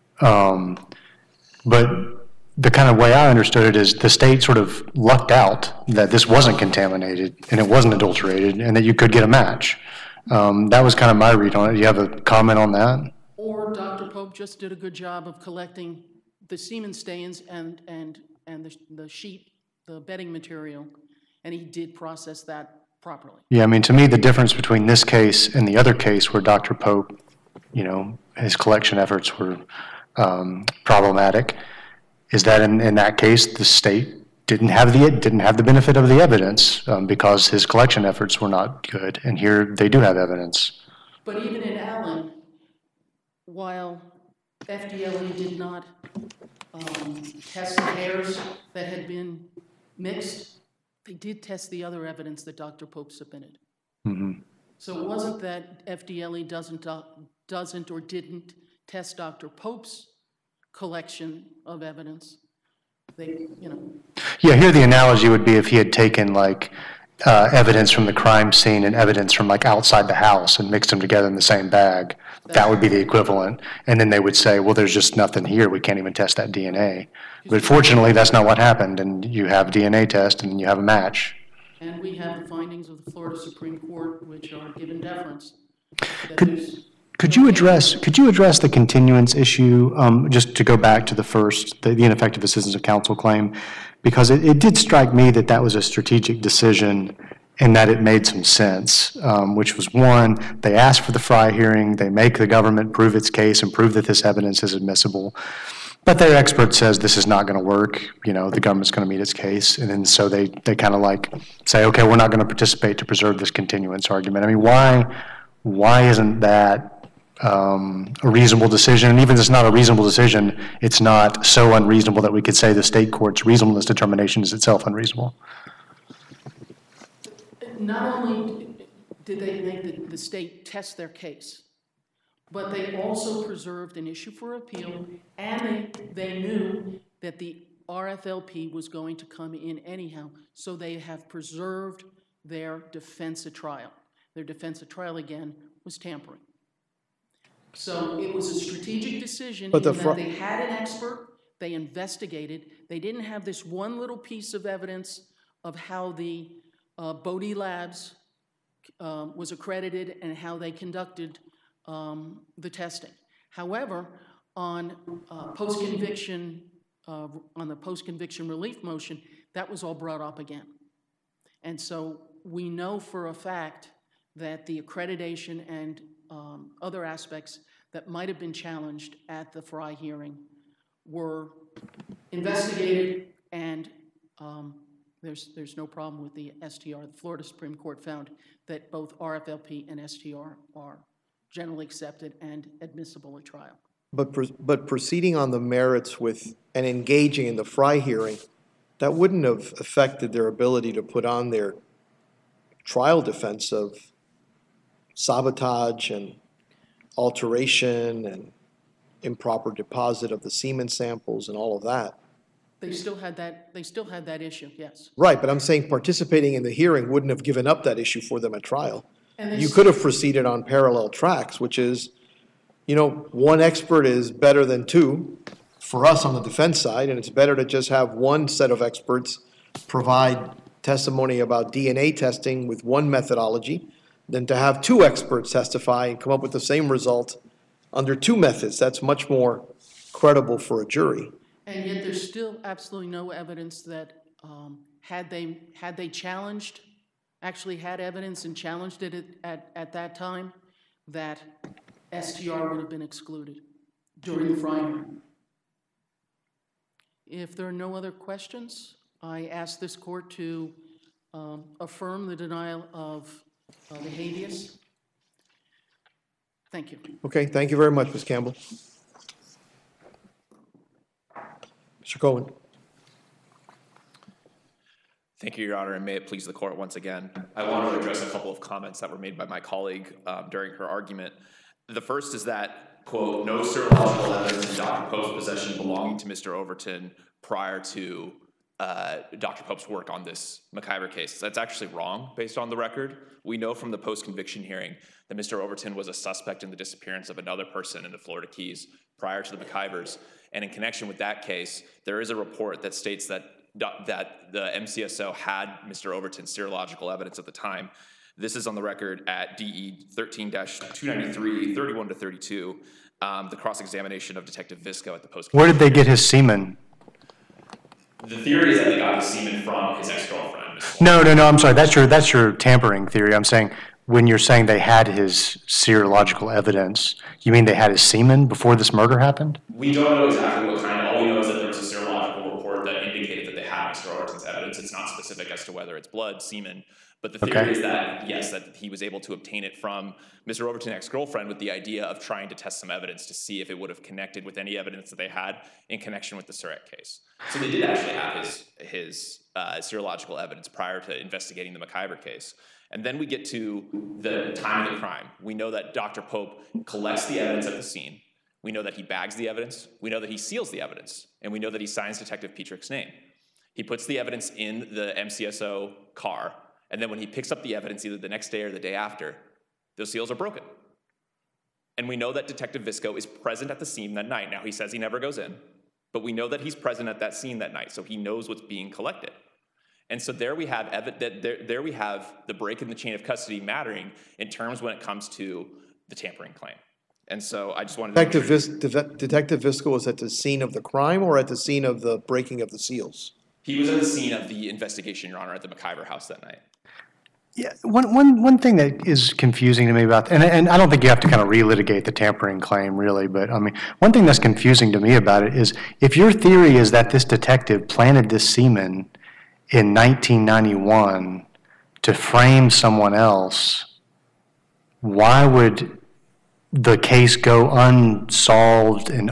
But the kind of way I understood it is the state sort of lucked out that this wasn't contaminated and it wasn't adulterated and that you could get a match. That was kind of my read on it. Do you have a comment on that? Or Dr. Pope just did a good job of collecting the semen stains and the sheet, the bedding material, and he did process that properly. Yeah, I mean, to me, the difference between this case and the other case where Dr. Pope, his collection efforts were problematic, is that in that case, the state didn't have the benefit of the evidence because his collection efforts were not good, and here they do have evidence. But even in Allen, while FDLE did not test the hairs that had been mixed, they did test the other evidence that Dr. Pope submitted. Mm-hmm. So it wasn't that FDLE doesn't or didn't test Dr. Pope's collection of evidence. Yeah, here the analogy would be if he had taken evidence from the crime scene and evidence from outside the house and mixed them together in the same bag. That would be the equivalent. And then they would say, well, there's just nothing here. We can't even test that DNA. But fortunately, that's not what happened. And you have a DNA test and you have a match. And we have the findings of the Florida Supreme Court, which are given deference. Could you address the continuance issue, just to go back to the ineffective assistance of counsel claim? Because it did strike me that was a strategic decision and that it made some sense, which was, one, they asked for the Frye hearing, they make the government prove its case and prove that this evidence is admissible, but their expert says this is not going to work, the government's going to meet its case, and then so they kind of say, okay, we're not going to participate to preserve this continuance argument. I mean, why isn't that a reasonable decision? And even if it's not a reasonable decision, it's not so unreasonable that we could say the state court's reasonableness determination is itself unreasonable. Not only did they make the state test their case, but they also preserved an issue for appeal, and they knew that the RFLP was going to come in anyhow, so they have preserved their defense at trial. Their defense at trial, again, was tampering. So it was a strategic decision in that they had an expert, they investigated, they didn't have this one little piece of evidence of how the Bodie Labs was accredited and how they conducted the testing. However, on post-conviction, on the post-conviction relief motion, that was all brought up again. And so we know for a fact that the accreditation and other aspects that might have been challenged at the Frye hearing were investigated, and there's no problem with the STR. The Florida Supreme Court found that both RFLP and STR are generally accepted and admissible at trial. But proceeding on the merits with and engaging in the Frye hearing, that wouldn't have affected their ability to put on their trial defense of sabotage and alteration and improper deposit of the semen samples and all of that. They still had that issue, yes. Right, but I'm saying participating in the hearing wouldn't have given up that issue for them at trial. And they You could have proceeded on parallel tracks, which is, you know, one expert is better than two for us on the defense side, and it's better to just have one set of experts provide testimony about DNA testing with one methodology than to have two experts testify and come up with the same result under two methods. That's much more credible for a jury. And yet there's still absolutely no evidence that had they challenged, actually had evidence and challenged it at that time, that STR would have been excluded during the Frye hearing. If there are no other questions, I ask this court to affirm the denial of the habeas. Thank you. Okay, thank you very much, Ms. Campbell. Mr. Cohen. Thank you, Your Honor, and may it please the court once again. I want to address a couple of comments that were made by my colleague during her argument. The first is that, quote, no serological evidence in Dr. Pope's possession belonging to Mr. Overton prior to Dr. Pope's work on this McIver case. That's actually wrong based on the record. We know from the post-conviction hearing that Mr. Overton was a suspect in the disappearance of another person in the Florida Keys prior to the McIvers. And in connection with that case, there is a report that states that the MCSO had Mr. Overton's serological evidence at the time. This is on the record at DE 13-293, 31 to 32, the cross-examination of Detective Visco at the post. Where did they get his semen? The theory is that they got the semen from his ex-girlfriend. No, I'm sorry. That's your tampering theory. I'm saying when you're saying they had his serological evidence, you mean they had his semen before this murder happened? We don't know exactly what kind. All we know is that there was a serological report that indicated that they had Mr. Overton's evidence. It's not specific as to whether it's blood, semen, but the theory is that, yes, that he was able to obtain it from Mr. Overton's ex-girlfriend with the idea of trying to test some evidence to see if it would have connected with any evidence that they had in connection with the Surratt case. So they did actually have his serological evidence prior to investigating the McIver case. And then we get to the time of the crime. We know that Dr. Pope collects the evidence at the scene. We know that he bags the evidence. We know that he seals the evidence. And we know that he signs Detective Petrick's name. He puts the evidence in the MCSO car. And then when he picks up the evidence either the next day or the day after, those seals are broken. And we know that Detective Visco is present at the scene that night. Now, he says he never goes in, but we know that he's present at that scene that night, so he knows what's being collected. And so there we have there we have the break in the chain of custody mattering in terms when it comes to the tampering claim. And so I just wanted to Detective Visco was at the scene of the crime or at the scene of the breaking of the seals? He was at the scene of the investigation, Your Honor, at the McIver house that night. Yeah, one thing that is confusing to me about, and I don't think you have to kind of relitigate the tampering claim really, but I mean, one thing that's confusing to me about it is if your theory is that this detective planted this semen in 1991 to frame someone else, why would the case go unsolved and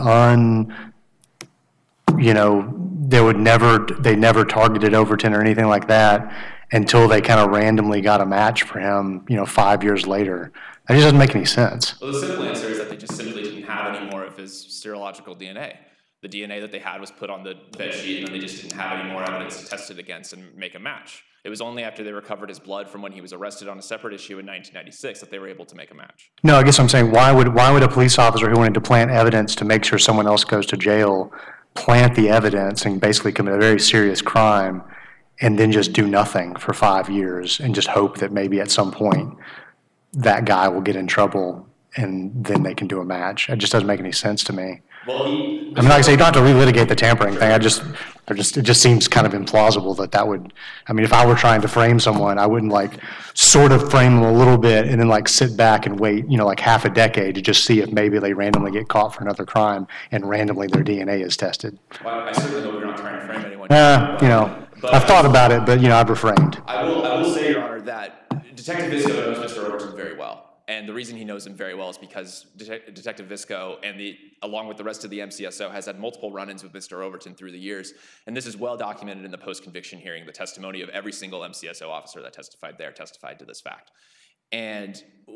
they never targeted Overton or anything like that until they kind of randomly got a match for him, 5 years later? That just doesn't make any sense. Well, the simple answer is that they just simply didn't have any more of his serological DNA. The DNA that they had was put on the bed sheet, and then they just didn't have any more evidence to test it against and make a match. It was only after they recovered his blood from when he was arrested on a separate issue in 1996 that they were able to make a match. No, I guess I'm saying why would a police officer who wanted to plant evidence to make sure someone else goes to jail plant the evidence and basically commit a very serious crime and then just do nothing for 5 years and just hope that maybe at some point that guy will get in trouble and then they can do a match? It just doesn't make any sense to me. Well, like I say, you don't have to relitigate the tampering thing. It just seems kind of implausible that would, I mean, if I were trying to frame someone, I wouldn't sort of frame them a little bit and then sit back and wait, half a decade to just see if maybe they randomly get caught for another crime and randomly their DNA is tested. Well, I certainly hope you're not trying to frame anyone. But I've thought about it, but I've refrained. I will say, Your Honor, that Detective Visco knows Mr. Overton very well. And the reason he knows him very well is because Detective Visco, along with the rest of the MCSO, has had multiple run-ins with Mr. Overton through the years. And this is well documented in the post-conviction hearing. The testimony of every single MCSO officer that testified there testified to this fact. And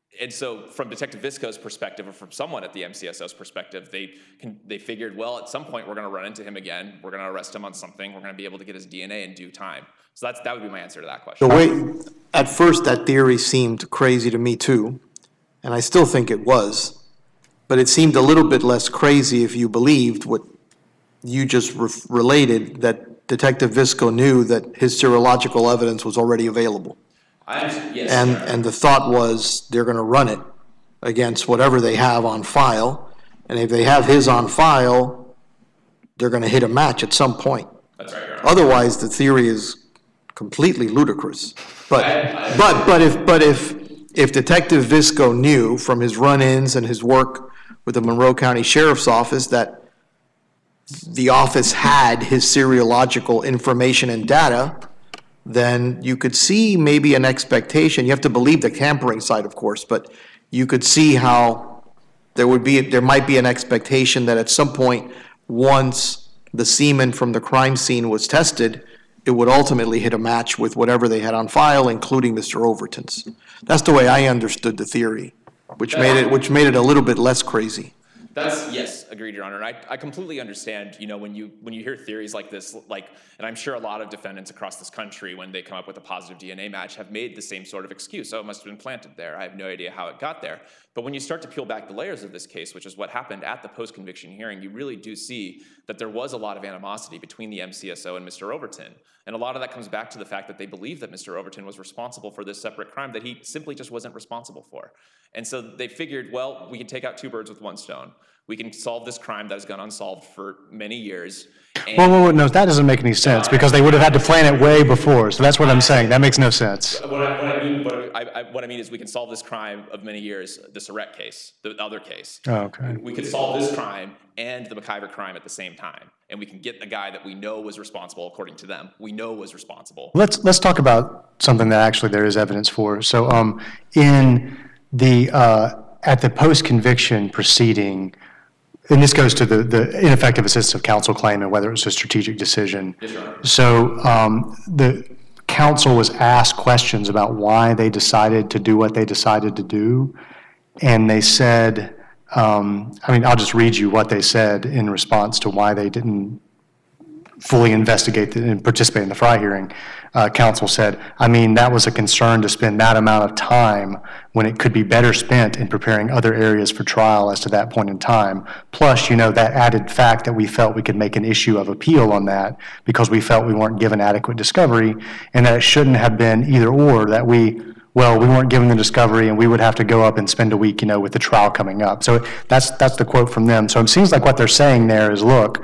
And so from Detective Visco's perspective, or from someone at the MCSO's perspective, they figured, well, at some point we're going to run into him again. We're going to arrest him on something. We're going to be able to get his DNA in due time. So that would be my answer to that question. The way, at first, that theory seemed crazy to me too, and I still think it was, but it seemed a little bit less crazy if you believed what you just related, that Detective Visco knew that his serological evidence was already available. Yes. And the thought was they're going to run it against whatever they have on file, and if they have his on file, they're going to hit a match at some point. That's right, Your Honor. Otherwise, the theory is completely ludicrous. But if Detective Visco knew from his run-ins and his work with the Monroe County Sheriff's Office that the office had his seriological information and data, then you could see maybe an expectation. You have to believe the tampering side, of course, but you could see how there might be an expectation that at some point, once the semen from the crime scene was tested, it would ultimately hit a match with whatever they had on file, including Mr. Overton's. That's the way I understood the theory, which made it a little bit less crazy. Yes, agreed, Your Honor. And I completely understand, when you hear theories like this, and I'm sure a lot of defendants across this country, when they come up with a positive DNA match, have made the same sort of excuse. Oh, it must have been planted there. I have no idea how it got there. But when you start to peel back the layers of this case, which is what happened at the post-conviction hearing, you really do see that there was a lot of animosity between the MCSO and Mr. Overton. And a lot of that comes back to the fact that they believe that Mr. Overton was responsible for this separate crime that he simply just wasn't responsible for. And so they figured, well, we can take out two birds with one stone. We can solve this crime that has gone unsolved for many years. Well, no, that doesn't make any sense, because they would have had to plan it way before. So that's what I'm saying. That makes no sense. What I mean is we can solve this crime of many years, the Surratt case, the other case. Oh, okay. We could solve this crime and the McIver crime at the same time. And we can get a guy that we know was responsible, according to them. We know was responsible. Let's talk about something that actually there is evidence for. So in the at the post-conviction proceeding, and this goes to the ineffective assistance of counsel claim and whether it was a strategic decision. Yes, Your Honor. So the counsel was asked questions about why they decided to do what they decided to do. And they said, I'll just read you what they said in response to why they didn't fully investigate and participate in the Fry hearing. Counsel said, that was a concern to spend that amount of time when it could be better spent in preparing other areas for trial as to that point in time. Plus, that added fact that we felt we could make an issue of appeal on that because we felt we weren't given adequate discovery, and that it shouldn't have been either or, that we weren't given the discovery and we would have to go up and spend a week, with the trial coming up. So that's the quote from them. So it seems like what they're saying there is, look,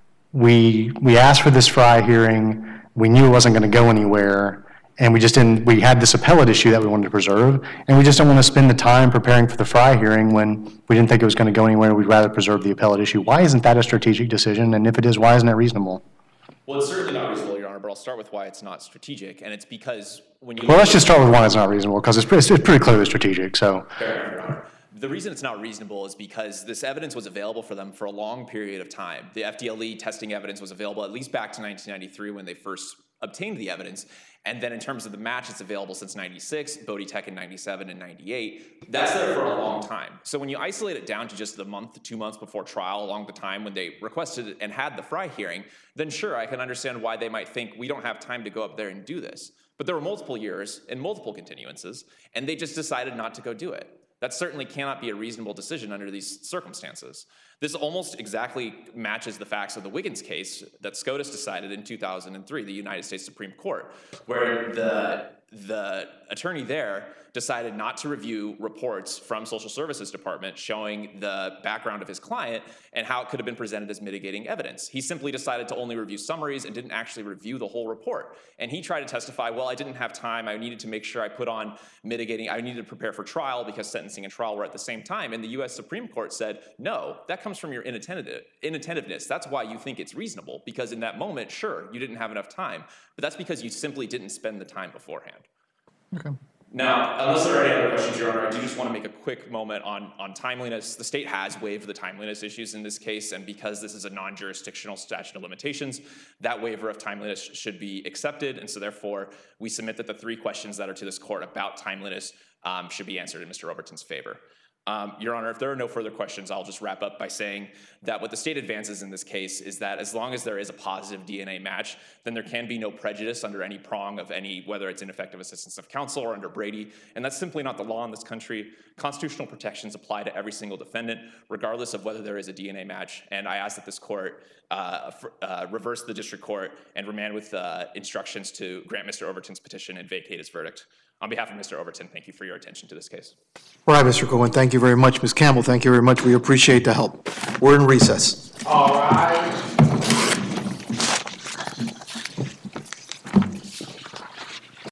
we asked for this Fry hearing, we knew it wasn't going to go anywhere, and we had this appellate issue that we wanted to preserve, and we just don't want to spend the time preparing for the Fry hearing when we didn't think it was going to go anywhere. We'd rather preserve the appellate issue. Why isn't that a strategic decision? And if it is, why isn't it reasonable? Well, it's certainly not reasonable, Your Honor, but I'll start with why it's not strategic, and it's because when you... Well, let's just start with why it's not reasonable, because it's pretty clearly strategic, so... Fair enough, Your Honor. The reason it's not reasonable is because this evidence was available for them for a long period of time. The FDLE testing evidence was available at least back to 1993 when they first obtained the evidence. And then in terms of the match, it's available since 96, Bodie Tech in 97 and 98. That's there for a long time. So when you isolate it down to just the month to 2 months before trial, along the time when they requested and had the Fry hearing, then sure, I can understand why they might think we don't have time to go up there and do this. But there were multiple years and multiple continuances, and they just decided not to go do it. That certainly cannot be a reasonable decision under these circumstances. This almost exactly matches the facts of the Wiggins case that SCOTUS decided in 2003, the United States Supreme Court, where the attorney there decided not to review reports from Social Services Department showing the background of his client and how it could have been presented as mitigating evidence. He simply decided to only review summaries and didn't actually review the whole report. And he tried to testify, well, I didn't have time. I needed to make sure I put on mitigating. I needed to prepare for trial because sentencing and trial were at the same time. And the U.S. Supreme Court said, no, that comes from your inattentiveness. That's why you think it's reasonable, because in that moment, sure, you didn't have enough time. But that's because you simply didn't spend the time beforehand. Okay. Now, unless there are any other questions, Your Honor, I do just want to make a quick moment on timeliness. The state has waived the timeliness issues in this case, and because this is a non-jurisdictional statute of limitations, that waiver of timeliness should be accepted, and so therefore, we submit that the three questions that are to this court about timeliness should be answered in Mr. Overton's favor. Your Honor, if there are no further questions, I'll just wrap up by saying that what the state advances in this case is that as long as there is a positive DNA match, then there can be no prejudice under any prong of any, whether it's ineffective assistance of counsel or under Brady, and that's simply not the law in this country. Constitutional protections apply to every single defendant, regardless of whether there is a DNA match, and I ask that this court reverse the district court and remand with instructions to grant Mr. Overton's petition and vacate his verdict. On behalf of Mr. Overton, thank you for your attention to this case. All right, Mr. Cohen, thank you very much. Ms. Campbell, thank you very much. We appreciate the help. We're in recess. All right.